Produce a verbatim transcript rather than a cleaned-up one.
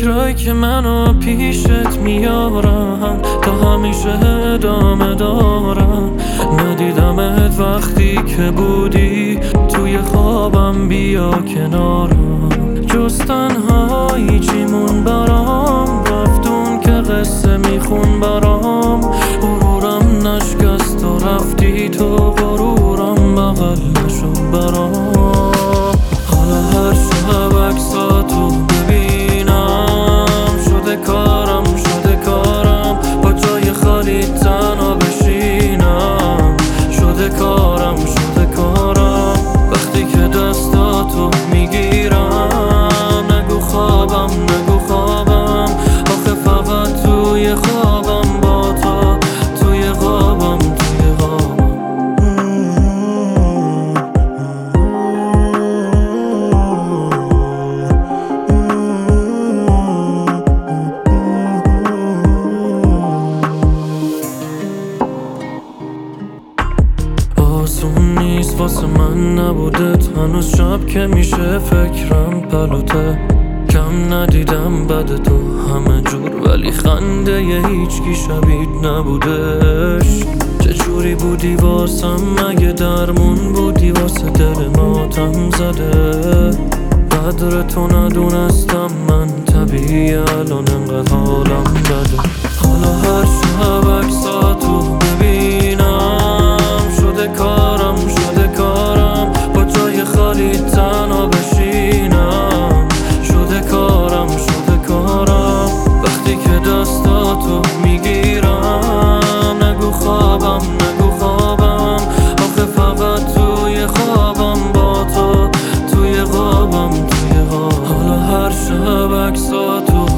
فکرایی که منو پیشت میارم تا همیشه ادامه دارم. ندیدمت وقتی که بودی توی خوابم، بیا کنارم. جز تنهایی چیمون برام، رفتون که قصه میخون برام. غرورم نشکست و رفتی تو، غرورم بغل نشد برام. حالا هر شب عکساتو ببینم، شده کارم شده کارم با جای خالی تنها بشینم. شده کارم شده کارم وقتی که دستاتو میگیرم. نگو خوابم نگو خوابم، آخه فقط توی خوابم با تو، توی خوابم توی خوابم. آسون نیست واسه من نبودت، هنوز شب که میشه فکرم پلوته. کم ندیدم بعد تو همه جور، ولی خنده ی هیچکی شبیه نبودش. چجوری بودی واسم مگه درمون بودی واسه دل ماتم زده. قدر تو ندونستم من، طبیعی الان انقدر حالم بده. حالا هر شب عکساتو ببینم، شده کارم شده کارم با جای خالی تنها بشینم. شده کارم شده کارم وقتی که دستاتو میگیرم. نگو خوابم نگو خوابم، آخه فقط توی خوابم با تو، توی خوابم توی خوابم. حالا هر شب عکساتو